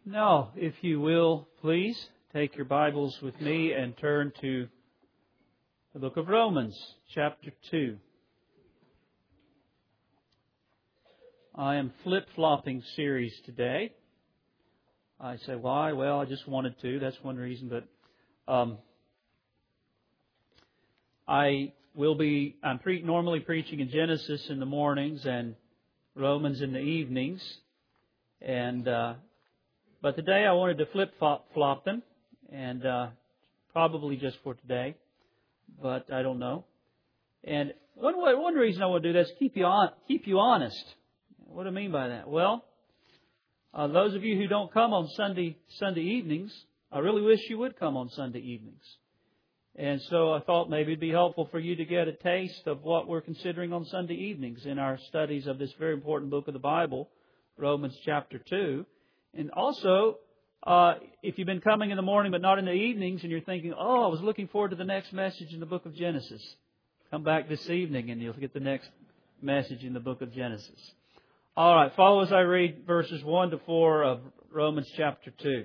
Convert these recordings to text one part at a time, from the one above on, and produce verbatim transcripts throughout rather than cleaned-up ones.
Now, if you will, please take your Bibles with me and turn to the book of Romans, chapter two. I am flip-flopping series today. I say, why? Well, I just wanted to. That's one reason. But um, I will be, I'm pre- normally preaching in Genesis in the mornings and Romans in the evenings. And uh, but today I wanted to flip-flop them, and uh, probably just for today, but I don't know. And one one reason I want to do this is keep you on, keep you honest. What do I mean by that? Well, uh, those of you who don't come on Sunday Sunday evenings, I really wish you would come on Sunday evenings. And so I thought maybe it'd be helpful for you to get a taste of what we're considering on Sunday evenings in our studies of this very important book of the Bible, Romans chapter two. And also, uh, if you've been coming in the morning but not in the evenings and you're thinking, oh, I was looking forward to the next message in the book of Genesis, come back this evening and you'll get the next message in the book of Genesis. All right, follow as I read verses one to four of Romans chapter two.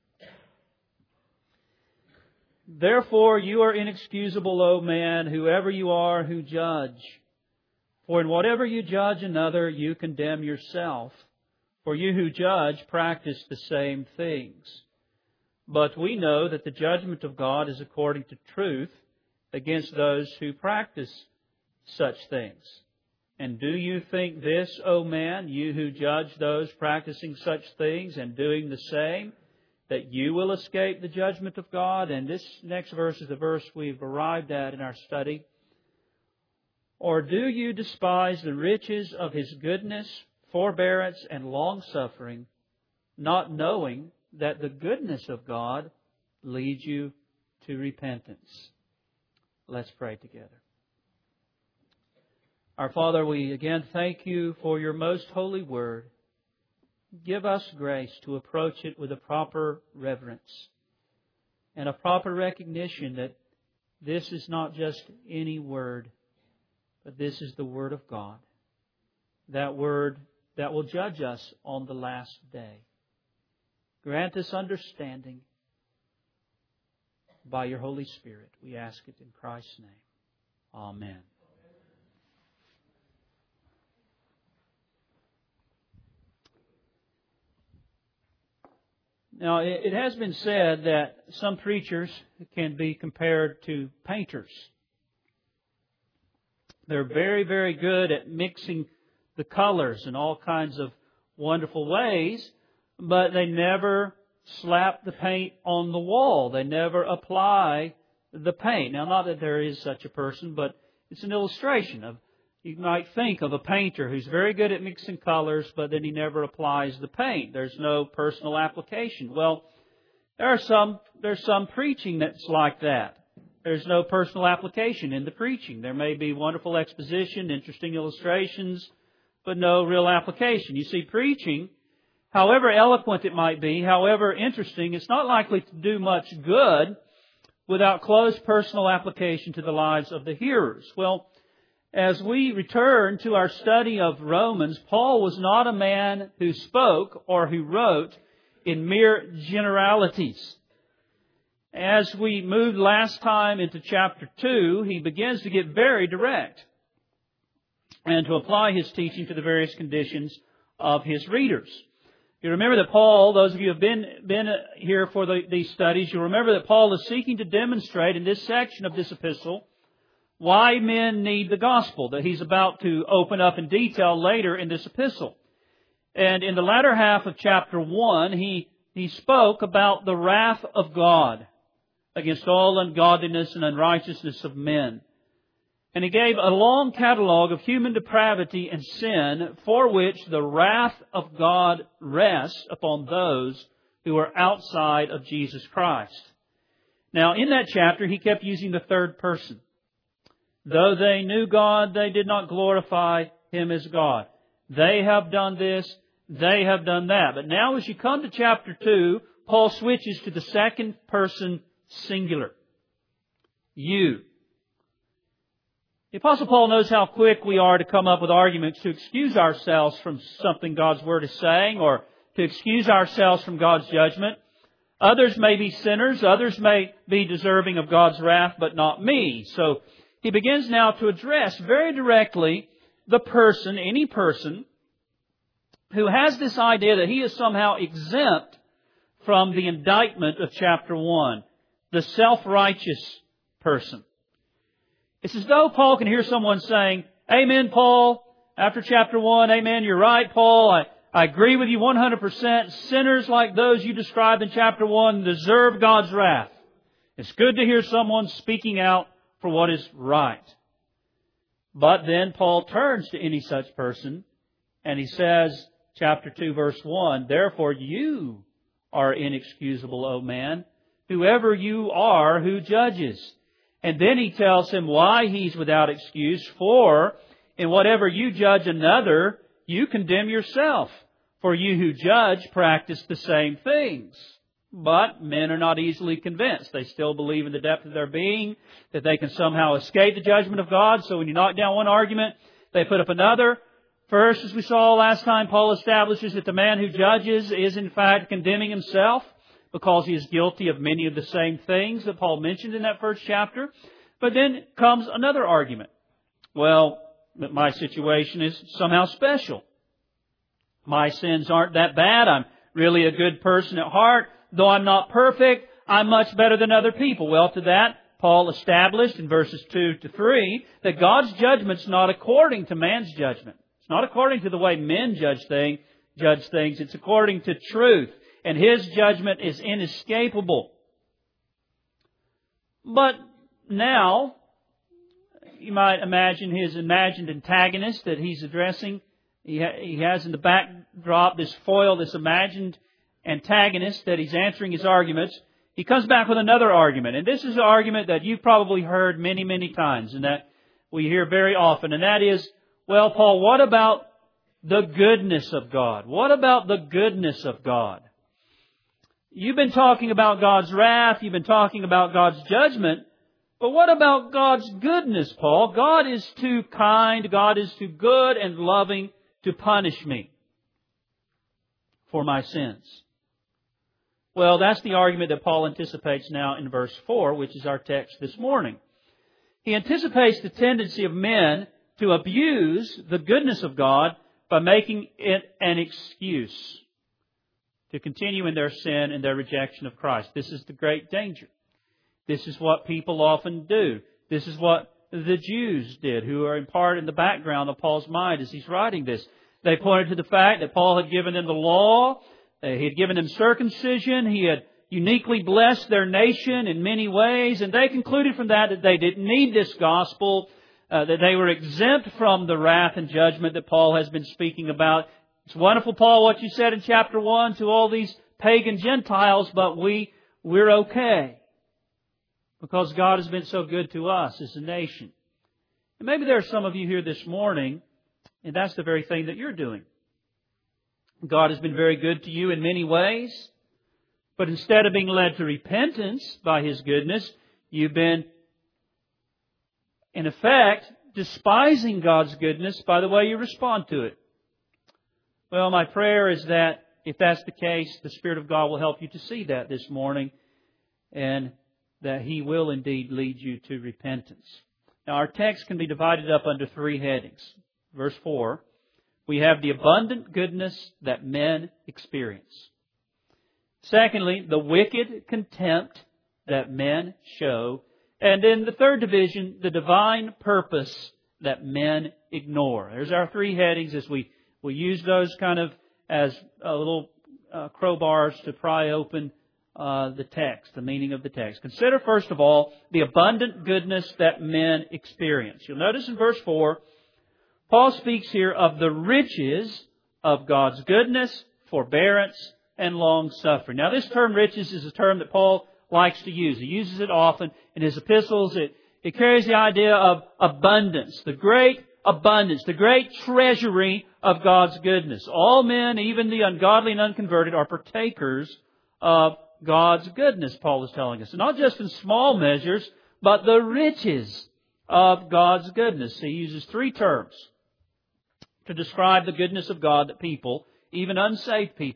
Therefore you are inexcusable, O man, whoever you are who judge. For in whatever you judge another, you condemn yourself. For you who judge practice the same things. But we know that the judgment of God is according to truth against those who practice such things. And do you think this, O man, you who judge those practicing such things and doing the same, that you will escape the judgment of God? And this next verse is the verse we've arrived at in our study. Or do you despise the riches of His goodness, forbearance, and long-suffering, not knowing that the goodness of God leads you to repentance? Let's pray together. Our Father, we again thank You for Your most holy Word. Give us grace to approach it with a proper reverence and a proper recognition that this is not just any word, but this is the Word of God. That Word that will judge us on the last day. Grant us understanding by Your Holy Spirit. We ask it in Christ's name. Amen. Now, it has been said that some preachers can be compared to painters. They're very, very good at mixing the colors in all kinds of wonderful ways, but they never slap the paint on the wall. They never apply the paint. Now, not that there is such a person, but it's an illustration of, you might think of a painter who's very good at mixing colors, but then he never applies the paint. There's no personal application. Well, there are some, there's some preaching that's like that. There's no personal application in the preaching. There may be wonderful exposition, interesting illustrations, but no real application. You see, preaching, however eloquent it might be, however interesting, it's not likely to do much good without close personal application to the lives of the hearers. Well, as we return to our study of Romans, Paul was not a man who spoke or who wrote in mere generalities. As we moved last time into chapter two, he begins to get very direct and to apply his teaching to the various conditions of his readers. You remember that Paul, those of you who have been, been here for the, these studies, you remember that Paul is seeking to demonstrate in this section of this epistle why men need the gospel, that he's about to open up in detail later in this epistle. And in the latter half of chapter one, he, he spoke about the wrath of God against all ungodliness and unrighteousness of men. And he gave a long catalog of human depravity and sin for which the wrath of God rests upon those who are outside of Jesus Christ. Now, in that chapter, he kept using the third person. Though they knew God, they did not glorify Him as God. They have done this, they have done that. But now as you come to chapter two, Paul switches to the second person singular. You. The Apostle Paul knows how quick we are to come up with arguments to excuse ourselves from something God's Word is saying, or to excuse ourselves from God's judgment. Others may be sinners. Others may be deserving of God's wrath, but not me. So he begins now to address very directly the person, any person, who has this idea that he is somehow exempt from the indictment of chapter one. The self-righteous person. It's as though Paul can hear someone saying, "Amen, Paul. After chapter one, amen, you're right, Paul. I, I agree with you one hundred percent. Sinners like those you described in chapter one deserve God's wrath." It's good to hear someone speaking out for what is right. But then Paul turns to any such person and he says, chapter two, verse one, "Therefore you are inexcusable, O man, whoever you are who judges." And then he tells him why he's without excuse. "For in whatever you judge another, you condemn yourself. For you who judge practice the same things." But men are not easily convinced. They still believe in the depth of their being that they can somehow escape the judgment of God. So when you knock down one argument, they put up another. First, as we saw last time, Paul establishes that the man who judges is in fact condemning himself, because he is guilty of many of the same things that Paul mentioned in that first chapter. But then comes another argument. Well, my situation is somehow special. My sins aren't that bad. I'm really a good person at heart. Though I'm not perfect, I'm much better than other people. Well, to that, Paul established in verses two to three that God's judgment's not according to man's judgment. It's not according to the way men judge things. Judge things. It's according to truth. And His judgment is inescapable. But now, you might imagine his imagined antagonist that he's addressing. He, ha- he has in the backdrop this foil, this imagined antagonist that he's answering his arguments. He comes back with another argument. And this is an argument that you've probably heard many, many times and that we hear very often. And that is, well, Paul, what about the goodness of God? What about the goodness of God? You've been talking about God's wrath. You've been talking about God's judgment. But what about God's goodness, Paul? God is too kind. God is too good and loving to punish me for my sins. Well, that's the argument that Paul anticipates now in verse four, which is our text this morning. He anticipates the tendency of men to abuse the goodness of God by making it an excuse to continue in their sin and their rejection of Christ. This is the great danger. This is what people often do. This is what the Jews did, who are in part in the background of Paul's mind as he's writing this. They pointed to the fact that Paul had given them the law. He had given them circumcision. He had uniquely blessed their nation in many ways. And they concluded from that that they didn't need this gospel, uh, that they were exempt from the wrath and judgment that Paul has been speaking about. It's wonderful, Paul, what you said in chapter one to all these pagan Gentiles, but we, we're okay because God has been so good to us as a nation. And maybe there are some of you here this morning, and that's the very thing that you're doing. God has been very good to you in many ways, but instead of being led to repentance by His goodness, you've been, in effect, despising God's goodness by the way you respond to it. Well, my prayer is that if that's the case, the Spirit of God will help you to see that this morning and that He will indeed lead you to repentance. Now, our text can be divided up under three headings. Verse four, we have the abundant goodness that men experience. Secondly, the wicked contempt that men show. And in the third division, the divine purpose that men ignore. There's our three headings as we We use those kind of as a little uh, crowbars to pry open uh, the text, the meaning of the text. Consider, first of all, the abundant goodness that men experience. You'll notice in verse four, Paul speaks here of the riches of God's goodness, forbearance, and long-suffering. Now, this term riches is a term that Paul likes to use. He uses it often in his epistles. It, it carries the idea of abundance, the great abundance, the great treasury of God's goodness. All men, even the ungodly and unconverted, are partakers of God's goodness, Paul is telling us. And not just in small measures, but the riches of God's goodness. He uses three terms to describe the goodness of God that people, even unsaved people,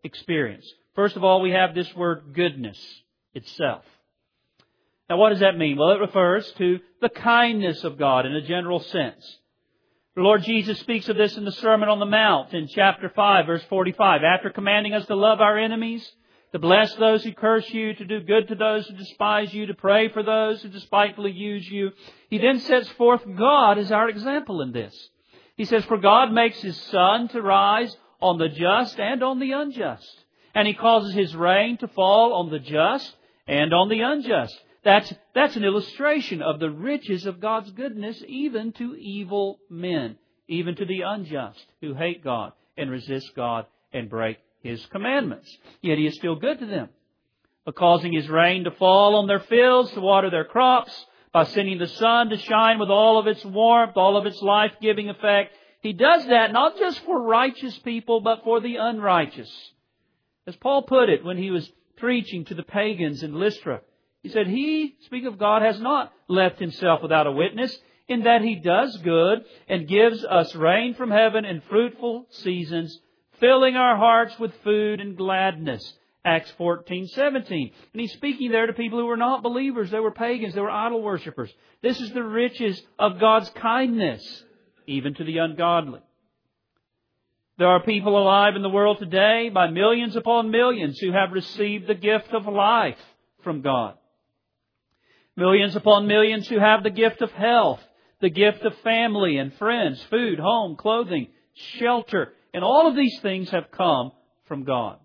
experience. First of all, we have this word goodness itself. Now, what does that mean? Well, it refers to the kindness of God in a general sense. The Lord Jesus speaks of this in the Sermon on the Mount in chapter five, verse forty-five. After commanding us to love our enemies, to bless those who curse you, to do good to those who despise you, to pray for those who despitefully use you, He then sets forth God as our example in this. He says, "For God makes His sun to rise on the just and on the unjust. And He causes His rain to fall on the just and on the unjust." That's, that's an illustration of the riches of God's goodness even to evil men, even to the unjust who hate God and resist God and break His commandments. Yet He is still good to them, by causing His rain to fall on their fields to water their crops, by sending the sun to shine with all of its warmth, all of its life-giving effect. He does that not just for righteous people, but for the unrighteous. As Paul put it when he was preaching to the pagans in Lystra, he said, He, speaking of God, has not left Himself without a witness, in that He does good and gives us rain from heaven and fruitful seasons, filling our hearts with food and gladness. Acts fourteen seventeen. And He's speaking there to people who were not believers. They were pagans. They were idol worshippers. This is the riches of God's kindness, even to the ungodly. There are people alive in the world today, by millions upon millions, who have received the gift of life from God. Millions upon millions who have the gift of health, the gift of family and friends, food, home, clothing, shelter. And all of these things have come from God.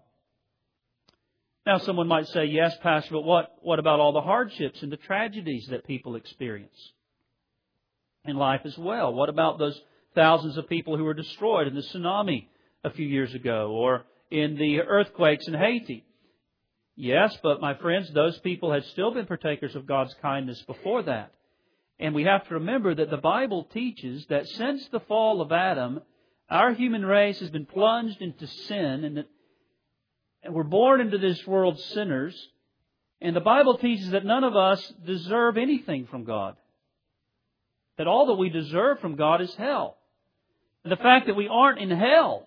Now someone might say, yes, Pastor, but what, what about all the hardships and the tragedies that people experience in life as well? What about those thousands of people who were destroyed in the tsunami a few years ago, or in the earthquakes in Haiti? Yes, but my friends, those people had still been partakers of God's kindness before that. And we have to remember that the Bible teaches that since the fall of Adam, our human race has been plunged into sin, and, that, and we're born into this world sinners. And the Bible teaches that none of us deserve anything from God. That all that we deserve from God is hell. And the fact that we aren't in hell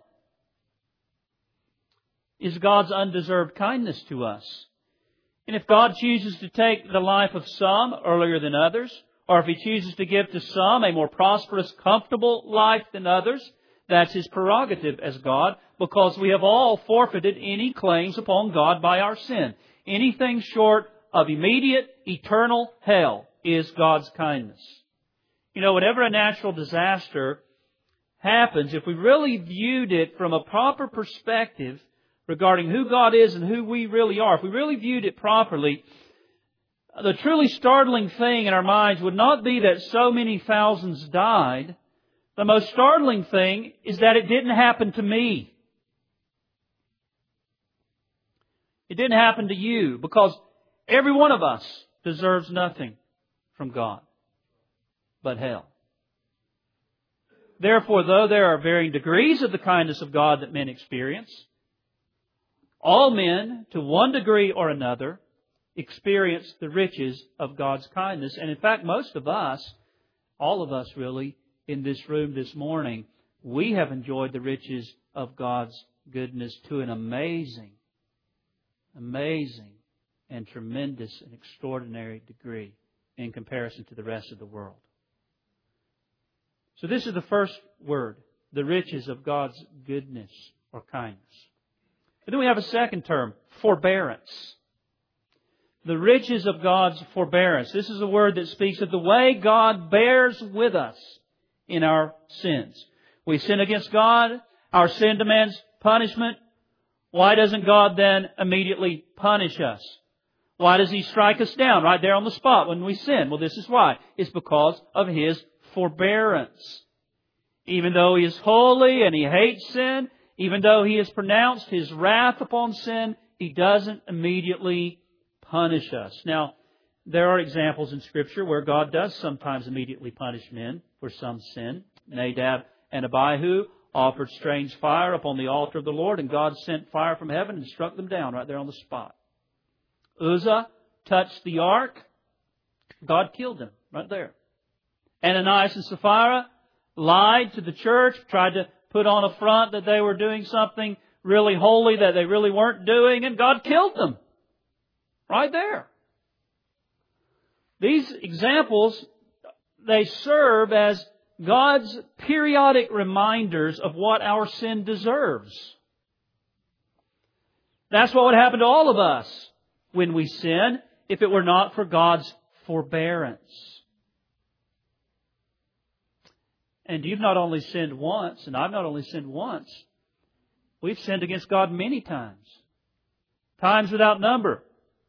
is God's undeserved kindness to us. And if God chooses to take the life of some earlier than others, or if He chooses to give to some a more prosperous, comfortable life than others, that's His prerogative as God, because we have all forfeited any claims upon God by our sin. Anything short of immediate, eternal hell is God's kindness. You know, whenever a natural disaster happens, if we really viewed it from a proper perspective regarding who God is and who we really are, if we really viewed it properly, the truly startling thing in our minds would not be that so many thousands died. The most startling thing is that it didn't happen to me. It didn't happen to you, because every one of us deserves nothing from God but hell. Therefore, though there are varying degrees of the kindness of God that men experience, all men, to one degree or another, experience the riches of God's kindness. And in fact, most of us, all of us really, in this room this morning, we have enjoyed the riches of God's goodness to an amazing, amazing and tremendous and extraordinary degree in comparison to the rest of the world. So this is the first word, the riches of God's goodness or kindness. And then we have a second term, forbearance. The riches of God's forbearance. This is a word that speaks of the way God bears with us in our sins. We sin against God. Our sin demands punishment. Why doesn't God then immediately punish us? Why does He strike us down right there on the spot when we sin? Well, this is why. It's because of His forbearance. Even though He is holy and He hates sin, even though He has pronounced His wrath upon sin, He doesn't immediately punish us. Now, there are examples in Scripture where God does sometimes immediately punish men for some sin. Nadab and Abihu offered strange fire upon the altar of the Lord, and God sent fire from heaven and struck them down right there on the spot. Uzzah touched the ark. God killed him right there. Ananias and Sapphira lied to the church, tried to put on a front that they were doing something really holy that they really weren't doing, and God killed them. Right there. These examples, they serve as God's periodic reminders of what our sin deserves. That's what would happen to all of us when we sin if it were not for God's forbearance. And you've not only sinned once, and I've not only sinned once, we've sinned against God many times. Times without number.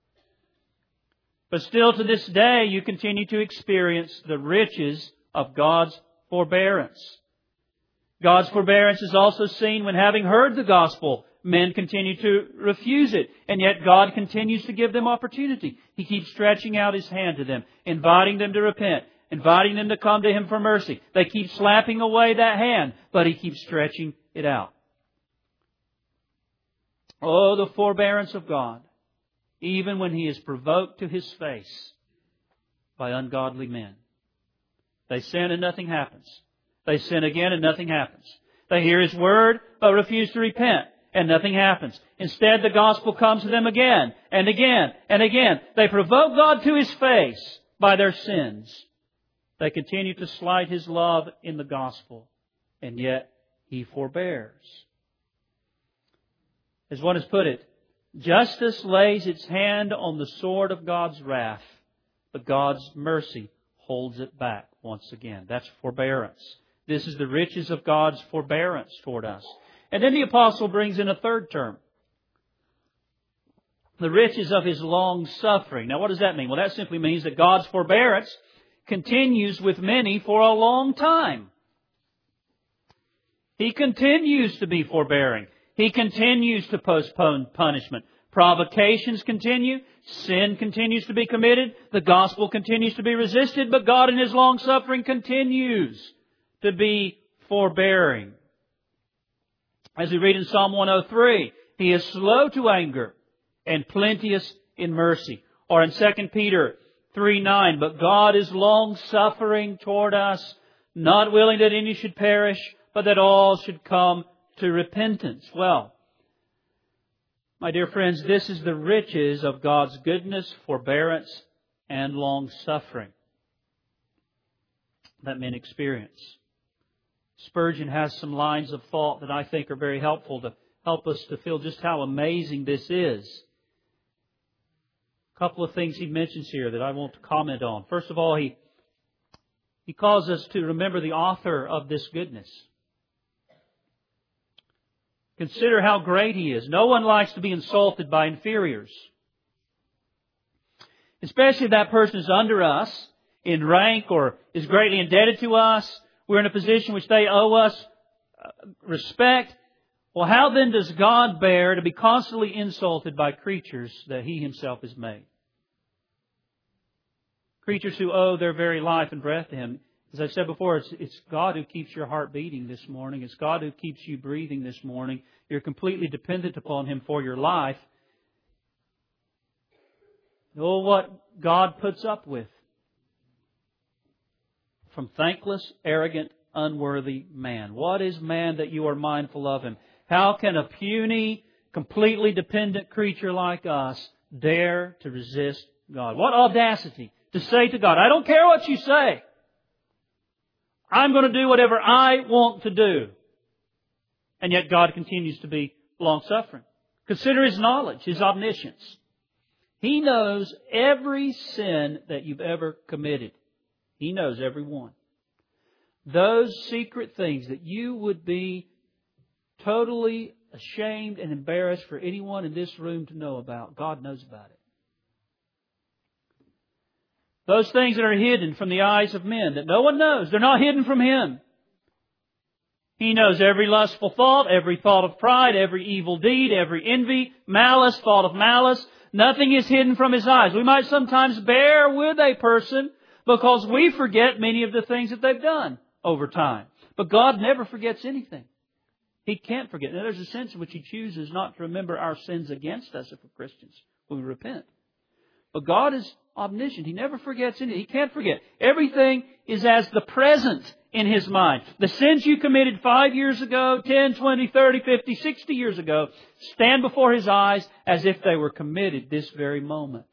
But still to this day, you continue to experience the riches of God's forbearance. God's forbearance is also seen when, having heard the gospel, men continue to refuse it. And yet God continues to give them opportunity. He keeps stretching out His hand to them, inviting them to repent, inviting them to come to Him for mercy. They keep slapping away that hand, but He keeps stretching it out. Oh, the forbearance of God, even when He is provoked to His face by ungodly men. They sin and nothing happens. They sin again and nothing happens. They hear His word but refuse to repent, and nothing happens. Instead, the gospel comes to them again and again and again. They provoke God to His face by their sins. They continue to slight His love in the gospel, and yet He forbears. As one has put it, justice lays its hand on the sword of God's wrath, but God's mercy holds it back once again. That's forbearance. This is the riches of God's forbearance toward us. And then the apostle brings in a third term. The riches of His long suffering. Now what does that mean? Well, that simply means that God's forbearance continues with many for a long time. He continues to be forbearing. He continues to postpone punishment. Provocations continue. Sin continues to be committed. The gospel continues to be resisted. But God in His long suffering continues to be forbearing. As we read in Psalm one oh three, He is slow to anger and plenteous in mercy. Or in Second Peter three nine, but God is long suffering toward us, not willing that any should perish, but that all should come to repentance. Well, my dear friends, this is the riches of God's goodness, forbearance, and long suffering that men experience. Spurgeon has some lines of thought that I think are very helpful to help us to feel just how amazing this is. A couple of things he mentions here that I want to comment on. First of all, he, he calls us to remember the author of this goodness. Consider how great He is. No one likes to be insulted by inferiors. Especially if that person is under us in rank or is greatly indebted to us. We're in a position which they owe us respect. Well, how then does God bear to be constantly insulted by creatures that He Himself has made? Creatures who owe their very life and breath to Him. As I said before, it's, it's God who keeps your heart beating this morning. It's God who keeps you breathing this morning. You're completely dependent upon Him for your life. Oh, what God puts up with from thankless, arrogant, unworthy man. What is man that you are mindful of Him? How can a puny, completely dependent creature like us dare to resist God? What audacity to say to God, I don't care what you say. I'm going to do whatever I want to do. And yet God continues to be long-suffering. Consider His knowledge, His omniscience. He knows every sin that you've ever committed. He knows every one. Those secret things that you would be totally ashamed and embarrassed for anyone in this room to know about, God knows about it. Those things that are hidden from the eyes of men, that no one knows, they're not hidden from Him. He knows every lustful thought, every thought of pride, every evil deed, every envy, malice, thought of malice. Nothing is hidden from His eyes. We might sometimes bear with a person because we forget many of the things that they've done over time. But God never forgets anything. He can't forget. Now, there's a sense in which He chooses not to remember our sins against us if we're Christians when we repent. But God is omniscient. He never forgets anything. He can't forget. Everything is as the present in His mind. The sins you committed five years ago, ten, twenty, thirty, fifty, sixty years ago, stand before His eyes as if they were committed this very moment.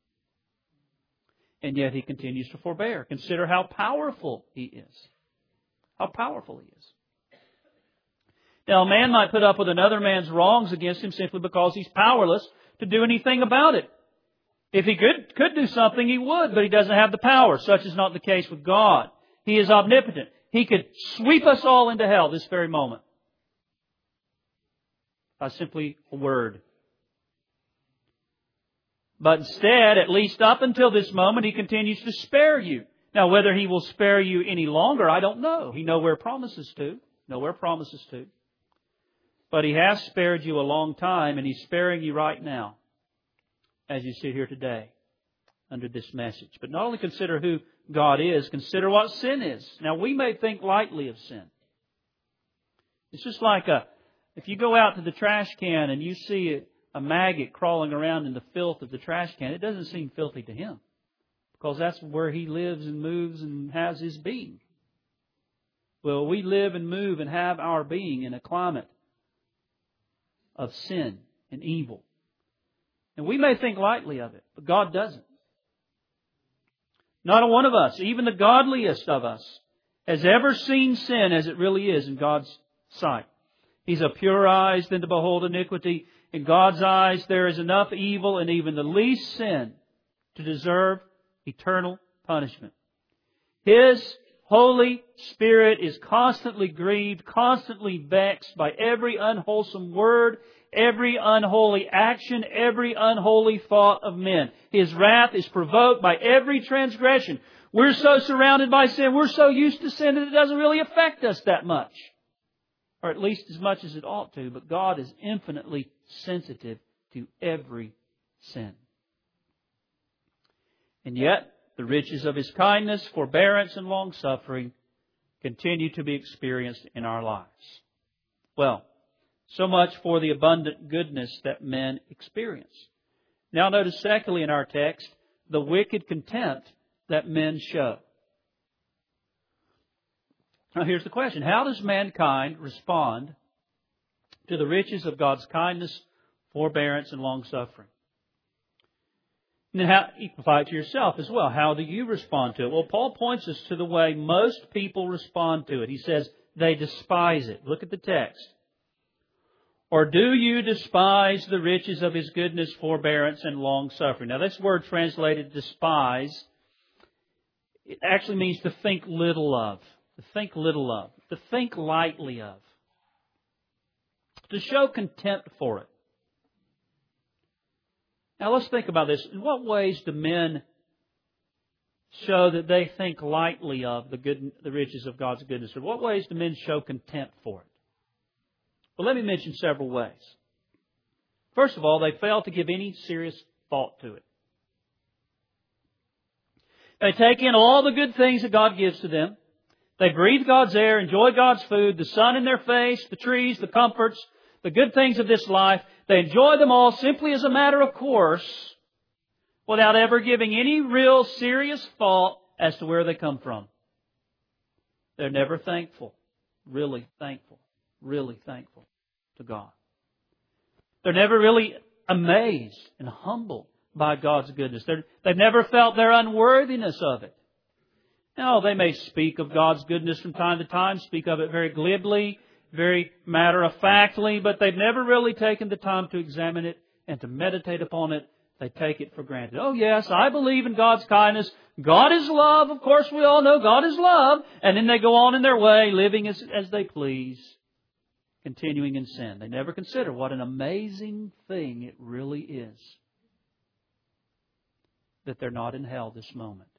And yet He continues to forbear. Consider how powerful He is. How powerful He is. Now, a man might put up with another man's wrongs against him simply because he's powerless to do anything about it. If he could, could do something, he would, but he doesn't have the power. Such is not the case with God. He is omnipotent. He could sweep us all into hell this very moment by simply a word. But instead, at least up until this moment, He continues to spare you. Now, whether He will spare you any longer, I don't know. He nowhere promises to. Nowhere promises to. But He has spared you a long time, and He's sparing you right now as you sit here today under this message. But not only consider who God is, consider what sin is. Now, we may think lightly of sin. It's just like a, if you go out to the trash can and you see a, a maggot crawling around in the filth of the trash can, it doesn't seem filthy to him, because that's where he lives and moves and has his being. Well, we live and move and have our being in a climate of sin and evil. And we may think lightly of it, but God doesn't. Not a one of us, even the godliest of us, has ever seen sin as it really is in God's sight. He's a purer eyes than to behold iniquity. In God's eyes there is enough evil in even the least sin to deserve eternal punishment. His Holy Spirit is constantly grieved, constantly vexed by every unwholesome word, every unholy action, every unholy thought of men. His wrath is provoked by every transgression. We're so surrounded by sin, we're so used to sin that it doesn't really affect us that much. Or at least as much as it ought to. But God is infinitely sensitive to every sin. And yet, the riches of His kindness, forbearance, and long-suffering continue to be experienced in our lives. Well, so much for the abundant goodness that men experience. Now notice secondly in our text, the wicked contempt that men show. Now here's the question. How does mankind respond to the riches of God's kindness, forbearance, and long-suffering? And then how, you can apply it to yourself as well. How do you respond to it? Well, Paul points us to the way most people respond to it. He says they despise it. Look at the text. Or do you despise the riches of His goodness, forbearance, and long-suffering? Now, this word translated despise, it actually means to think little of. To think little of. To think lightly of. To show contempt for it. Now, let's think about this. In what ways do men show that they think lightly of the good, the riches of God's goodness? Or what ways do men show contempt for it? Well, let me mention several ways. First of all, they fail to give any serious thought to it. They take in all the good things that God gives to them. They breathe God's air, enjoy God's food, the sun in their face, the trees, the comforts, the good things of this life. They enjoy them all simply as a matter of course, without ever giving any real serious thought as to where they come from. They're never thankful, really thankful, really thankful to God. They're never really amazed and humbled by God's goodness. They're, they've never felt their unworthiness of it. Now, they may speak of God's goodness from time to time, speak of it very glibly, very matter-of-factly, but they've never really taken the time to examine it and to meditate upon it. They take it for granted. Oh yes, I believe in God's kindness. God is love. Of course, we all know God is love. And then they go on in their way, living as, as they please, continuing in sin. They never consider what an amazing thing it really is that they're not in hell this moment.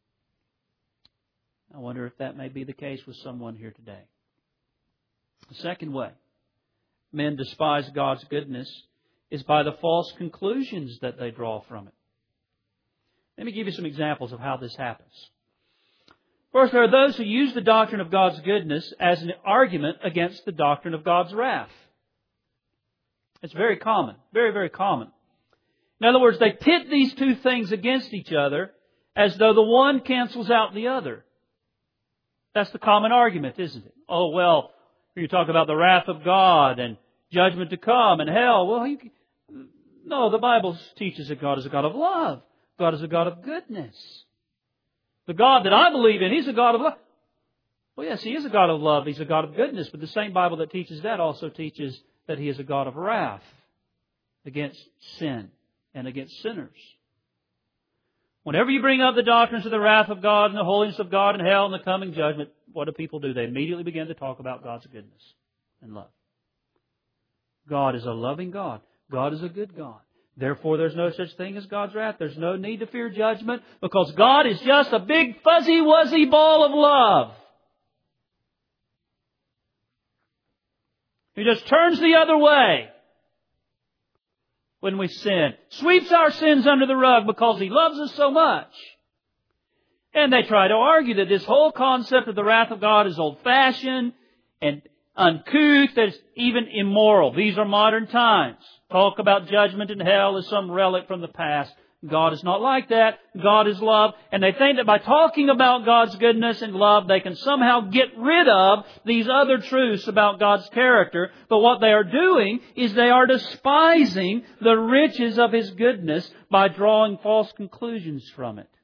I wonder if that may be the case with someone here today. The second way men despise God's goodness is by the false conclusions that they draw from it. Let me give you some examples of how this happens. First, there are those who use the doctrine of God's goodness as an argument against the doctrine of God's wrath. It's very common, very, very common. In other words, they pit these two things against each other as though the one cancels out the other. That's the common argument, isn't it? Oh, well, you talk about the wrath of God and judgment to come and hell. Well, you, no, the Bible teaches that God is a God of love. God is a God of goodness. The God that I believe in, He's a God of love. Well, yes, He is a God of love. He's a God of goodness. But the same Bible that teaches that also teaches that He is a God of wrath against sin and against sinners. Whenever you bring up the doctrines of the wrath of God and the holiness of God and hell and the coming judgment, what do people do? They immediately begin to talk about God's goodness and love. God is a loving God. God is a good God. Therefore, there's no such thing as God's wrath. There's no need to fear judgment because God is just a big fuzzy wuzzy ball of love. He just turns the other way when we sin. Sweeps our sins under the rug because He loves us so much. And they try to argue that this whole concept of the wrath of God is old-fashioned and uncouth, that it's even immoral. These are modern times. Talk about judgment and hell as some relic from the past. God is not like that. God is love. And they think that by talking about God's goodness and love, they can somehow get rid of these other truths about God's character. But what they are doing is they are despising the riches of His goodness by drawing false conclusions from it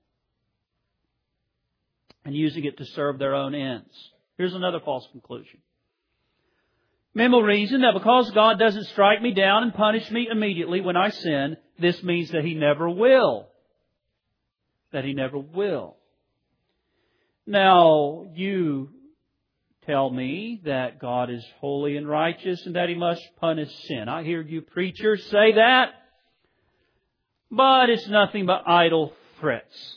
and using it to serve their own ends. Here's another false conclusion. Men will reason that because God doesn't strike me down and punish me immediately when I sin, this means that He never will. That He never will. Now, you tell me that God is holy and righteous and that He must punish sin. I hear you preachers say that. But it's nothing but idle threats.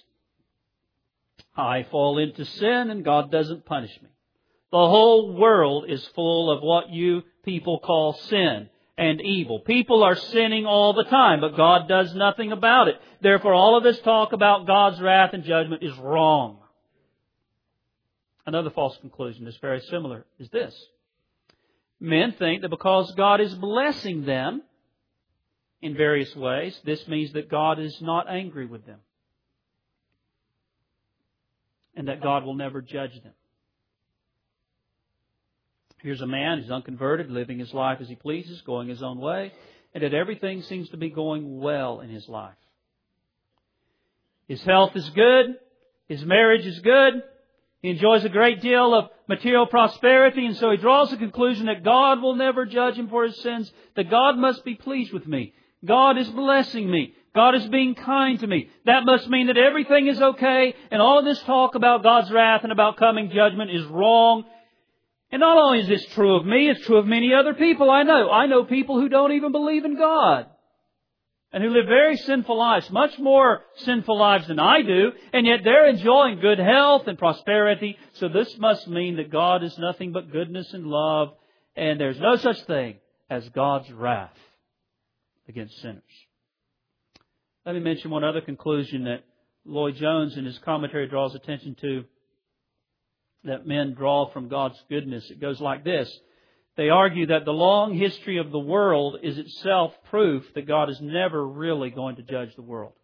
I fall into sin and God doesn't punish me. The whole world is full of what you people call sin and evil. People are sinning all the time, but God does nothing about it. Therefore, all of this talk about God's wrath and judgment is wrong. Another false conclusion is very similar is this. Men think that because God is blessing them in various ways, this means that God is not angry with them and that God will never judge them. Here's a man who's unconverted, living his life as he pleases, going his own way, and that everything seems to be going well in his life. His health is good. His marriage is good. He enjoys a great deal of material prosperity, and so he draws the conclusion that God will never judge him for his sins, that God must be pleased with me. God is blessing me. God is being kind to me. That must mean that everything is okay, and all of this talk about God's wrath and about coming judgment is wrong. And not only is this true of me, it's true of many other people I know. I know people who don't even believe in God and who live very sinful lives, much more sinful lives than I do, and yet they're enjoying good health and prosperity. So this must mean that God is nothing but goodness and love, and there's no such thing as God's wrath against sinners. Let me mention one other conclusion that Lloyd Jones in his commentary draws attention to, that men draw from God's goodness. It goes like this. They argue that the long history of the world is itself proof that God is never really going to judge the world.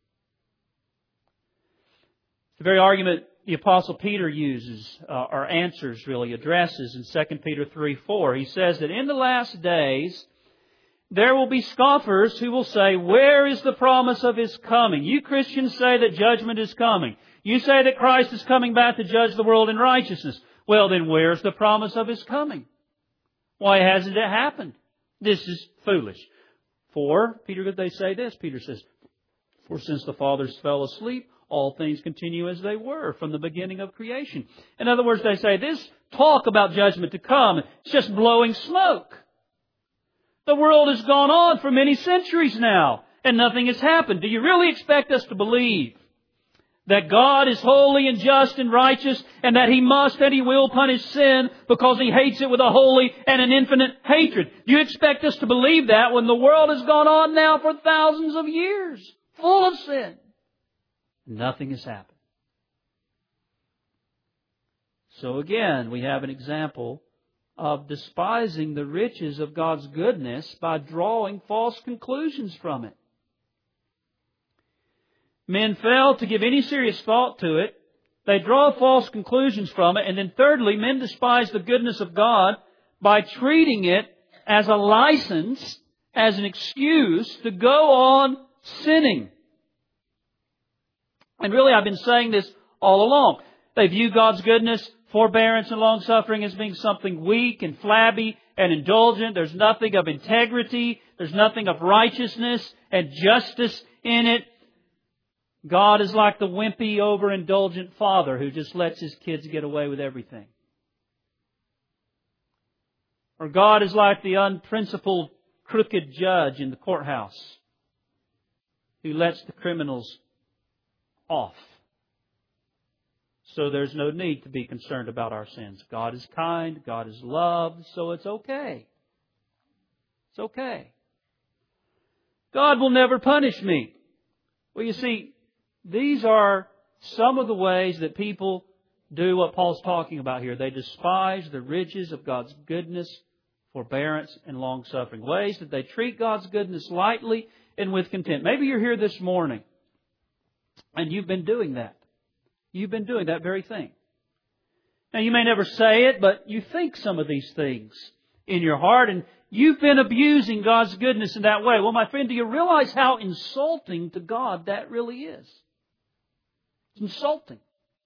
It's the very argument the Apostle Peter uses, uh, or answers really, addresses in Second Peter three four. He says that in the last days there will be scoffers who will say, where is the promise of His coming? You Christians say that judgment is coming. You say that Christ is coming back to judge the world in righteousness. Well, then where's the promise of His coming? Why hasn't it happened? This is foolish. For, Peter, they say this, Peter says, for since the fathers fell asleep, all things continue as they were from the beginning of creation. In other words, they say this talk about judgment to come, it's just blowing smoke. The world has gone on for many centuries now, and nothing has happened. Do you really expect us to believe that God is holy and just and righteous, and that He must and He will punish sin because He hates it with a holy and an infinite hatred? Do you expect us to believe that when the world has gone on now for thousands of years, full of sin? Nothing has happened. So again, we have an example of despising the riches of God's goodness by drawing false conclusions from it. Men fail to give any serious thought to it. They draw false conclusions from it. And then thirdly, men despise the goodness of God by treating it as a license, as an excuse to go on sinning. And really, I've been saying this all along. They view God's goodness, forbearance, and long-suffering as being something weak and flabby and indulgent. There's nothing of integrity. There's nothing of righteousness and justice in it. God is like the wimpy, overindulgent father who just lets his kids get away with everything. Or God is like the unprincipled, crooked judge in the courthouse who lets the criminals off. So there's no need to be concerned about our sins. God is kind, God is love, so it's okay. It's okay. God will never punish me. Well, you see, these are some of the ways that people do what Paul's talking about here. They despise the riches of God's goodness, forbearance, and long-suffering. Ways that they treat God's goodness lightly and with contempt. Maybe you're here this morning and you've been doing that. You've been doing that very thing. Now, you may never say it, but you think some of these things in your heart, and you've been abusing God's goodness in that way. Well, my friend, do you realize how insulting to God that really is? It's insulting.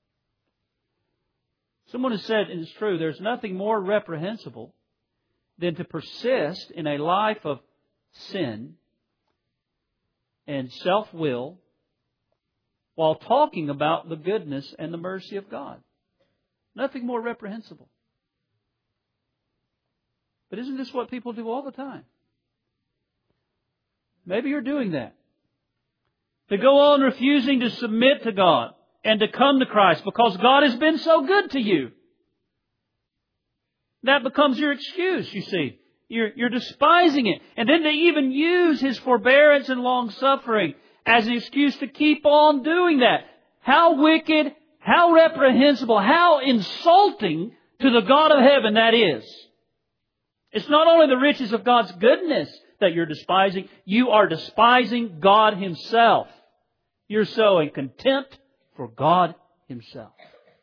Someone has said, and it's true, there's nothing more reprehensible than to persist in a life of sin and self-will while talking about the goodness and the mercy of God. Nothing more reprehensible. But isn't this what people do all the time? Maybe you're doing that. To go on refusing to submit to God and to come to Christ because God has been so good to you. That becomes your excuse, you see. You're, you're despising it. And then they even use His forbearance and long-suffering as an excuse to keep on doing that. How wicked, how reprehensible, how insulting to the God of heaven that is. It's not only the riches of God's goodness that you're despising, you are despising God Himself. You're showing contempt for God Himself.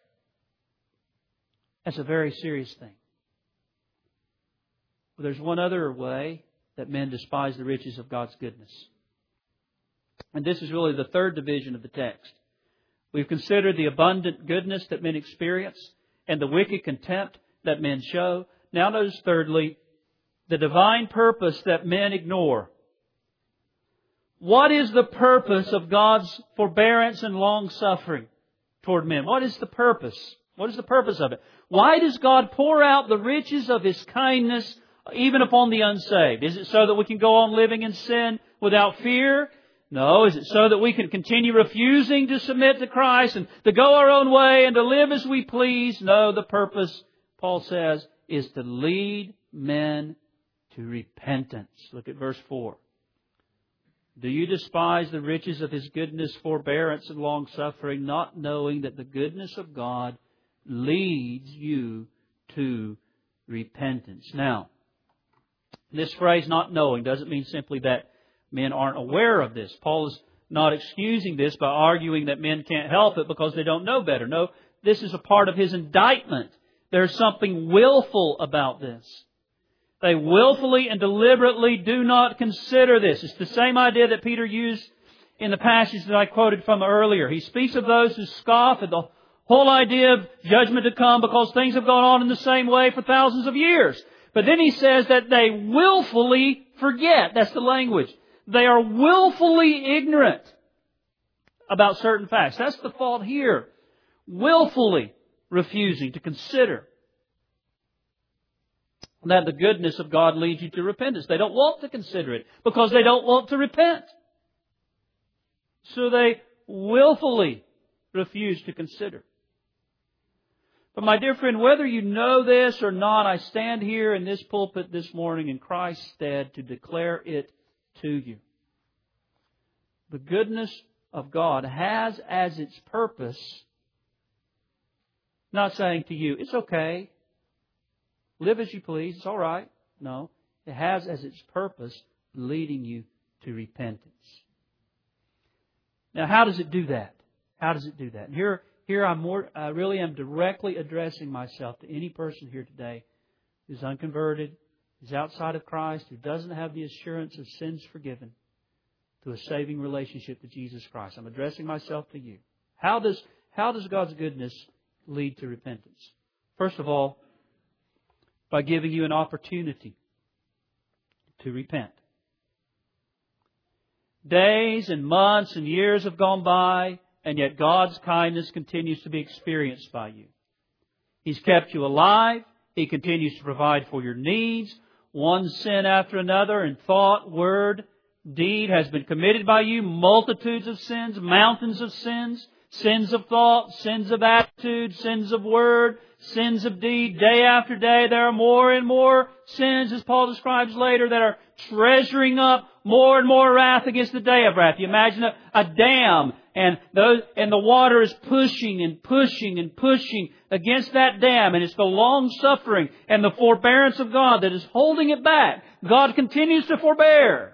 That's a very serious thing. But there's one other way that men despise the riches of God's goodness. And this is really the third division of the text. We've considered the abundant goodness that men experience and the wicked contempt that men show. Now notice thirdly, the divine purpose that men ignore. What is the purpose of God's forbearance and long-suffering toward men? What is the purpose? What is the purpose of it? Why does God pour out the riches of His kindness even upon the unsaved? Is it so that we can go on living in sin without fear? No. Is it so that we can continue refusing to submit to Christ and to go our own way and to live as we please? No, the purpose, Paul says, is to lead men to repentance. Look at verse four. Do you despise the riches of His goodness, forbearance, and long-suffering, not knowing that the goodness of God leads you to repentance? Now, this phrase, not knowing, doesn't mean simply that men aren't aware of this. Paul is not excusing this by arguing that men can't help it because they don't know better. No, this is a part of his indictment. There's something willful about this. They willfully and deliberately do not consider this. It's the same idea that Peter used in the passage that I quoted from earlier. He speaks of those who scoff at the whole idea of judgment to come because things have gone on in the same way for thousands of years. But then he says that they willfully forget. That's the language. They are willfully ignorant about certain facts. That's the fault here. Willfully refusing to consider that the goodness of God leads you to repentance. They don't want to consider it because they don't want to repent. So they willfully refuse to consider. But my dear friend, whether you know this or not, I stand here in this pulpit this morning in Christ's stead to declare it to you. The goodness of God has as its purpose, not saying to you, it's okay, live as you please, it's all right. No, it has as its purpose leading you to repentance. Now, how does it do that? How does it do that? And here, here I'm more, I really am directly addressing myself to any person here today who's unconverted, who's outside of Christ, who doesn't have the assurance of sins forgiven, to a saving relationship to Jesus Christ. I'm addressing myself to you. How does, how does God's goodness lead to repentance? First of all, by giving you an opportunity to repent. Days and months and years have gone by, and yet God's kindness continues to be experienced by you. He's kept you alive. He continues to provide for your needs. One sin after another in thought, word, deed has been committed by you. Multitudes of sins, mountains of sins, sins of thought, sins of attitude, sins of word, sins of deed. Day after day, there are more and more sins, as Paul describes later, that are treasuring up more and more wrath against the day of wrath. You imagine a, a dam, and those, and the water is pushing and pushing and pushing against that dam, and it's the long suffering and the forbearance of God that is holding it back. God continues to forbear.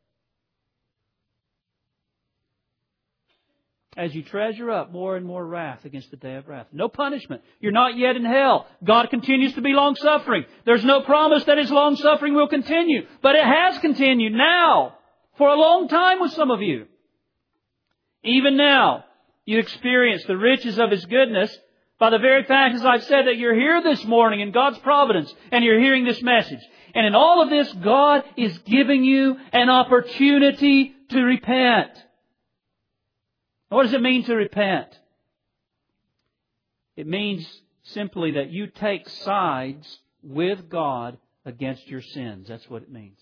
As you treasure up more and more wrath against the day of wrath. No punishment. You're not yet in hell. God continues to be long-suffering. There's no promise that His long-suffering will continue. But it has continued now for a long time with some of you. Even now, you experience the riches of His goodness by the very fact, as I've said, that you're here this morning in God's providence and you're hearing this message. And in all of this, God is giving you an opportunity to repent. What does it mean to repent? It means simply that you take sides with God against your sins. That's what it means.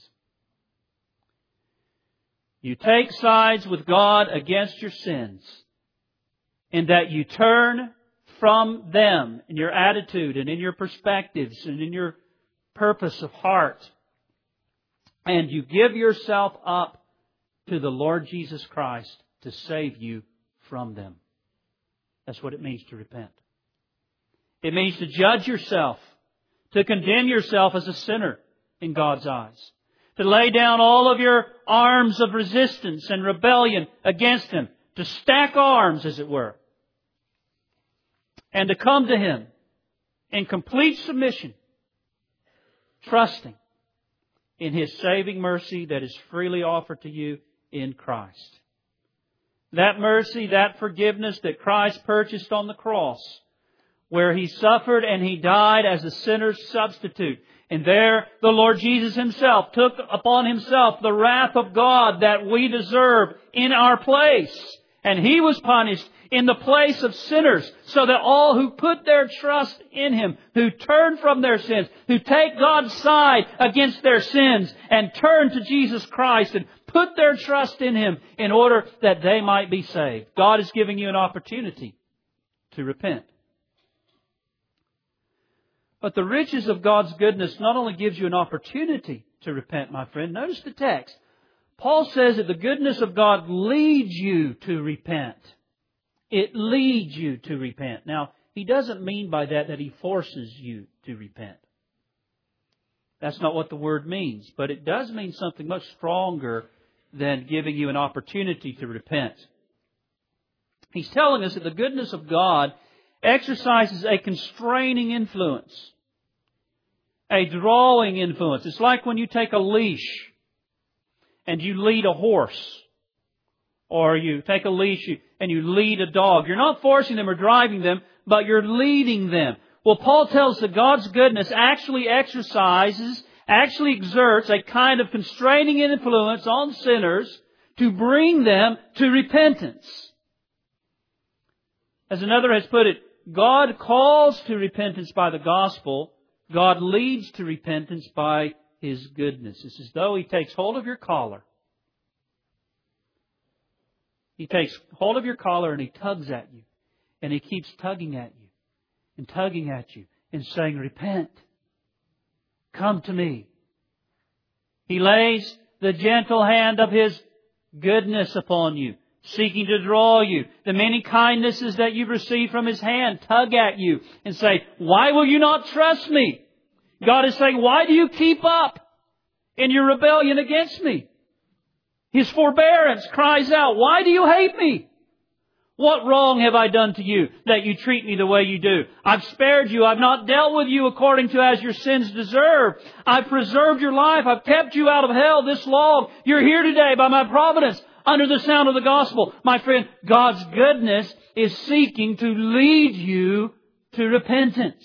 You take sides with God against your sins, in that you turn from them in your attitude and in your perspectives and in your purpose of heart, and you give yourself up to the Lord Jesus Christ to save you from them. That's what it means to repent. It means to judge yourself, to condemn yourself as a sinner in God's eyes, to lay down all of your arms of resistance and rebellion against Him, to stack arms, as it were, and to come to Him in complete submission, trusting in His saving mercy that is freely offered to you in Christ. That mercy, that forgiveness that Christ purchased on the cross, where He suffered and He died as a sinner's substitute. And there the Lord Jesus Himself took upon Himself the wrath of God that we deserve in our place. And He was punished in the place of sinners, so that all who put their trust in Him, who turn from their sins, who take God's side against their sins and turn to Jesus Christ and put their trust in Him in order that they might be saved. God is giving you an opportunity to repent. But the riches of God's goodness not only gives you an opportunity to repent, my friend. Notice the text. Paul says that the goodness of God leads you to repent. It leads you to repent. Now, he doesn't mean by that that He forces you to repent. That's not what the word means. But it does mean something much stronger than giving you an opportunity to repent. He's telling us that the goodness of God exercises a constraining influence, a drawing influence. It's like when you take a leash and you lead a horse, or you take a leash and you lead a dog. You're not forcing them or driving them, but you're leading them. Well, Paul tells us that God's goodness actually exercises, actually exerts a kind of constraining influence on sinners to bring them to repentance. As another has put it, God calls to repentance by the gospel. God leads to repentance by His goodness. It's as though He takes hold of your collar. He takes hold of your collar and He tugs at you. And He keeps tugging at you and tugging at you and saying, repent. Come to me. He lays the gentle hand of His goodness upon you, seeking to draw you. The many kindnesses that you've received from His hand tug at you and say, why will you not trust me? God is saying, why do you keep up in your rebellion against me? His forbearance cries out, why do you hate me? What wrong have I done to you that you treat me the way you do? I've spared you. I've not dealt with you according to as your sins deserve. I've preserved your life. I've kept you out of hell this long. You're here today by my providence under the sound of the gospel. My friend, God's goodness is seeking to lead you to repentance.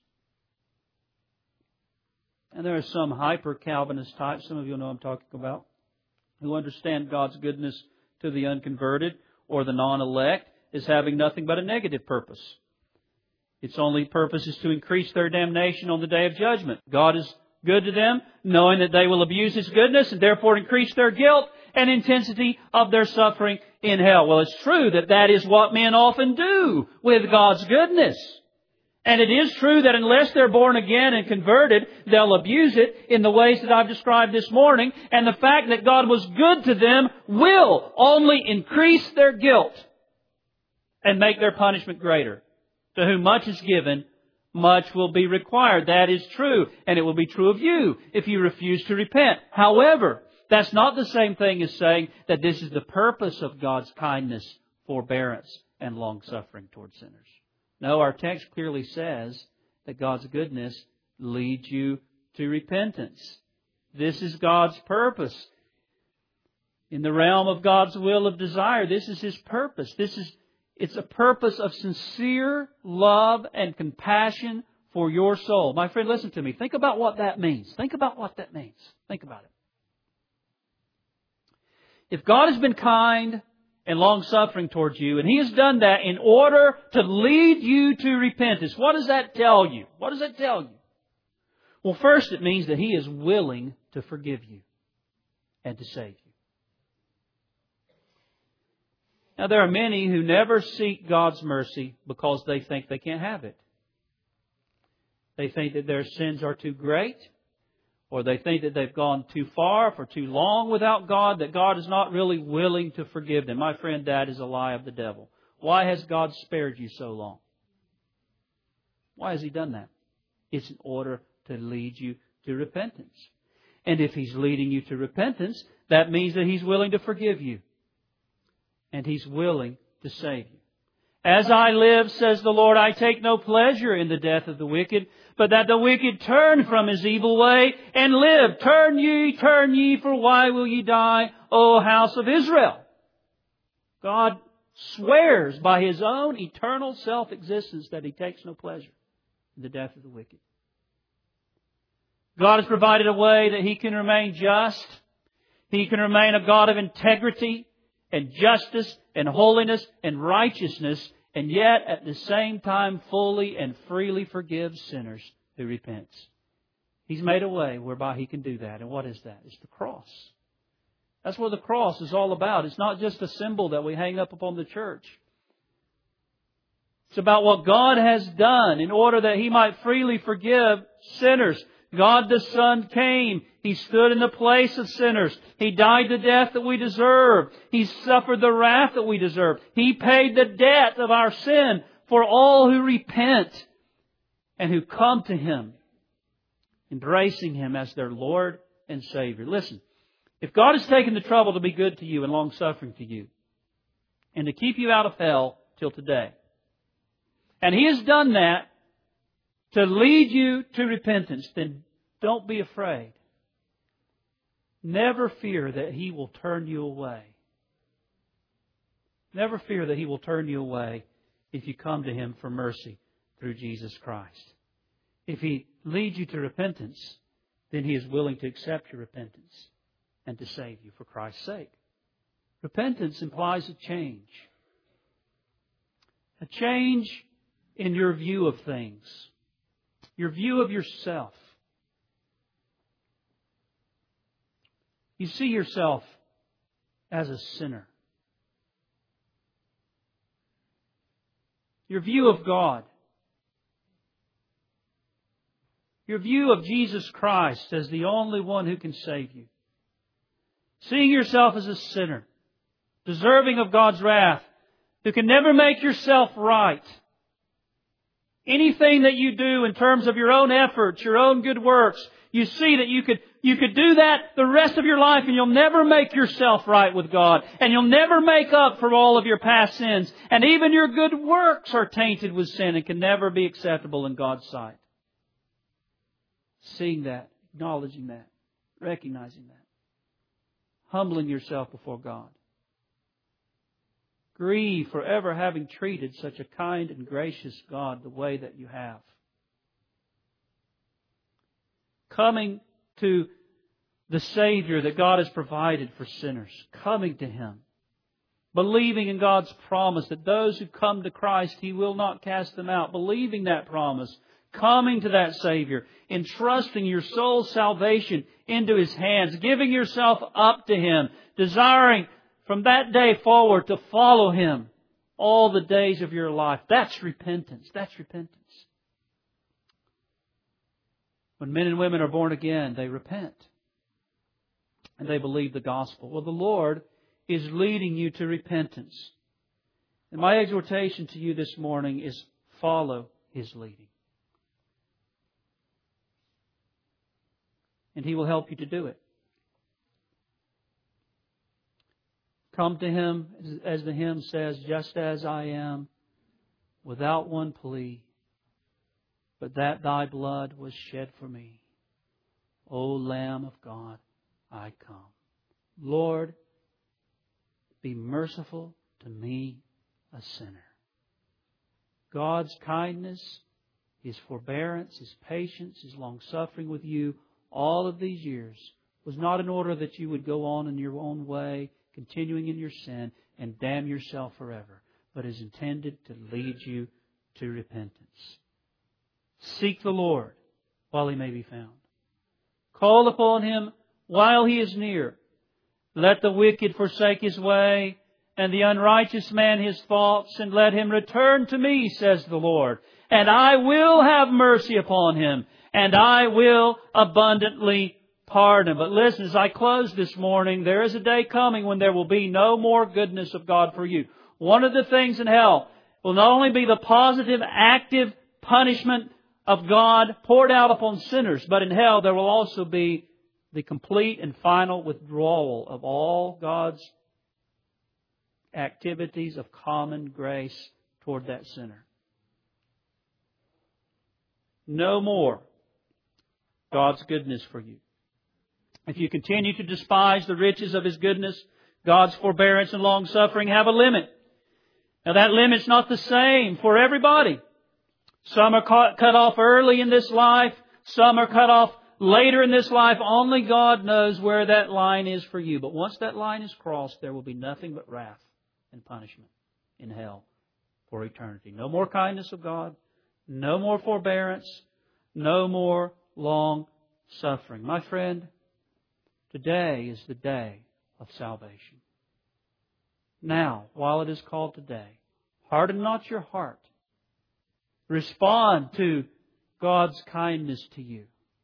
And there are some hyper-Calvinist types, some of you know what I'm talking about, who understand God's goodness to the unconverted or the non-elect as having nothing but a negative purpose. Its only purpose is to increase their damnation on the day of judgment. God is good to them, knowing that they will abuse His goodness and therefore increase their guilt and intensity of their suffering in hell. Well, it's true that that is what men often do with God's goodness. And it is true that unless they're born again and converted, they'll abuse it in the ways that I've described this morning. And the fact that God was good to them will only increase their guilt and make their punishment greater. To whom much is given, much will be required. That is true. And it will be true of you if you refuse to repent. However, that's not the same thing as saying that this is the purpose of God's kindness, forbearance, and long-suffering toward sinners. No, our text clearly says that God's goodness leads you to repentance. This is God's purpose. In the realm of God's will of desire, this is His purpose. This is, it's a purpose of sincere love and compassion for your soul. My friend, listen to me. Think about what that means. Think about what that means. Think about it. If God has been kind and long-suffering towards you, and He has done that in order to lead you to repentance, what does that tell you? What does that tell you? Well, first it means that He is willing to forgive you and to save you. Now, there are many who never seek God's mercy because they think they can't have it. They think that their sins are too great, or they think that they've gone too far for too long without God, that God is not really willing to forgive them. My friend, that is a lie of the devil. Why has God spared you so long? Why has He done that? It's in order to lead you to repentance. And if He's leading you to repentance, that means that He's willing to forgive you. And He's willing to save you. As I live, says the Lord, I take no pleasure in the death of the wicked, but that the wicked turn from his evil way and live. Turn ye, turn ye, for why will ye die, O house of Israel? God swears by His own eternal self-existence that He takes no pleasure in the death of the wicked. God has provided a way that He can remain just. He can remain a God of integrity and justice and holiness and righteousness, and yet at the same time fully and freely forgives sinners who repent. He's made a way whereby He can do that. And what is that? It's the cross. That's what the cross is all about. It's not just a symbol that we hang up upon the church. It's about what God has done in order that He might freely forgive sinners. God the Son came. He stood in the place of sinners. He died the death that we deserve. He suffered the wrath that we deserve. He paid the debt of our sin for all who repent and who come to Him, embracing Him as their Lord and Savior. Listen, if God has taken the trouble to be good to you and long-suffering to you and to keep you out of hell till today, and He has done that to lead you to repentance, then don't be afraid. Never fear that He will turn you away. Never fear that He will turn you away if you come to Him for mercy through Jesus Christ. If He leads you to repentance, then He is willing to accept your repentance and to save you for Christ's sake. Repentance implies a change. A change in your view of things. Your view of yourself. You see yourself as a sinner. Your view of God. Your view of Jesus Christ as the only one who can save you. Seeing yourself as a sinner, deserving of God's wrath, who can never make yourself right. Anything that you do in terms of your own efforts, your own good works, you see that you could you could do that the rest of your life and you'll never make yourself right with God. And you'll never make up for all of your past sins. And even your good works are tainted with sin and can never be acceptable in God's sight. Seeing that, acknowledging that, recognizing that. Humbling yourself before God. Grieve for ever having treated such a kind and gracious God the way that you have. Coming to the Savior that God has provided for sinners. Coming to Him. Believing in God's promise that those who come to Christ, He will not cast them out. Believing that promise. Coming to that Savior. Entrusting your soul's salvation into His hands. Giving yourself up to Him. Desiring from that day forward to follow Him all the days of your life. That's repentance. That's repentance. When men and women are born again, they repent. And they believe the gospel. Well, the Lord is leading you to repentance. And my exhortation to you this morning is follow His leading. And He will help you to do it. Come to Him, as the hymn says, just as I am, without one plea, but that Thy blood was shed for me. O Lamb of God, I come. Lord, be merciful to me, a sinner. God's kindness, His forbearance, His patience, His long-suffering with you all of these years was not in order that you would go on in your own way, continuing in your sin and damn yourself forever, but is intended to lead you to repentance. Seek the Lord while He may be found. Call upon Him while He is near. Let the wicked forsake his way, and the unrighteous man his thoughts, and let him return to me, says the Lord. And I will have mercy upon him, and I will abundantly pardon. But listen, as I close this morning, there is a day coming when there will be no more goodness of God for you. One of the things in hell will not only be the positive, active punishment of God poured out upon sinners, but in hell there will also be the complete and final withdrawal of all God's activities of common grace toward that sinner. No more God's goodness for you. If you continue to despise the riches of His goodness, God's forbearance and long-suffering have a limit. Now that limit's not the same for everybody. Some are cut off early in this life. Some are cut off later in this life. Only God knows where that line is for you. But once that line is crossed, there will be nothing but wrath and punishment in hell for eternity. No more kindness of God. No more forbearance. No more long suffering. My friend, today is the day of salvation. Now, while it is called today, harden not your heart. Respond to God's kindness to you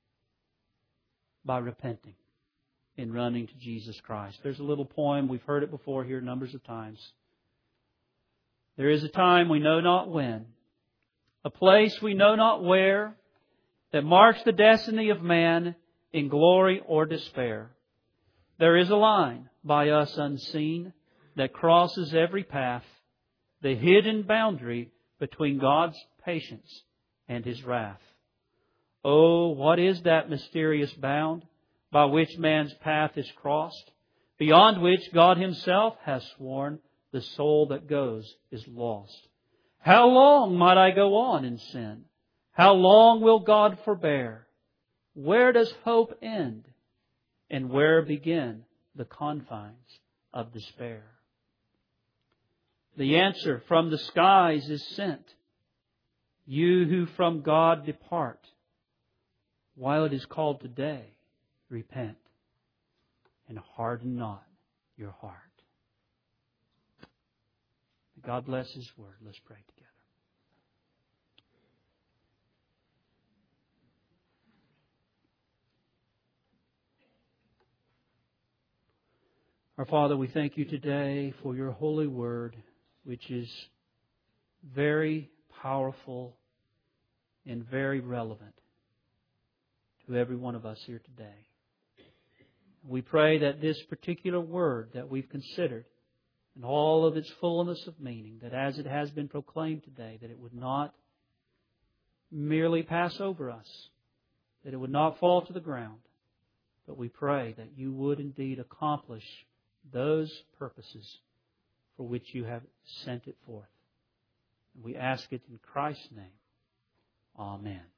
by repenting and running to Jesus Christ. There's a little poem, we've heard it before here numbers of times. There is a time we know not when, a place we know not where, that marks the destiny of man in glory or despair. There is a line by us unseen that crosses every path, the hidden boundary between God's patience and His wrath. Oh, what is that mysterious bound by which man's path is crossed, beyond which God Himself has sworn the soul that goes is lost? How long might I go on in sin? How long will God forbear? Where does hope end? And where begin the confines of despair? The answer from the skies is sent. You who from God depart, while it is called today, repent and harden not your heart. May God bless His Word. Let's pray together. Our Father, we thank You today for Your holy Word, which is very powerful and very relevant to every one of us here today. We pray that this particular word that we've considered, and all of its fullness of meaning, that as it has been proclaimed today, that it would not merely pass over us, that it would not fall to the ground, but we pray that You would indeed accomplish those purposes for which You have sent it forth. And we ask it in Christ's name. Amen.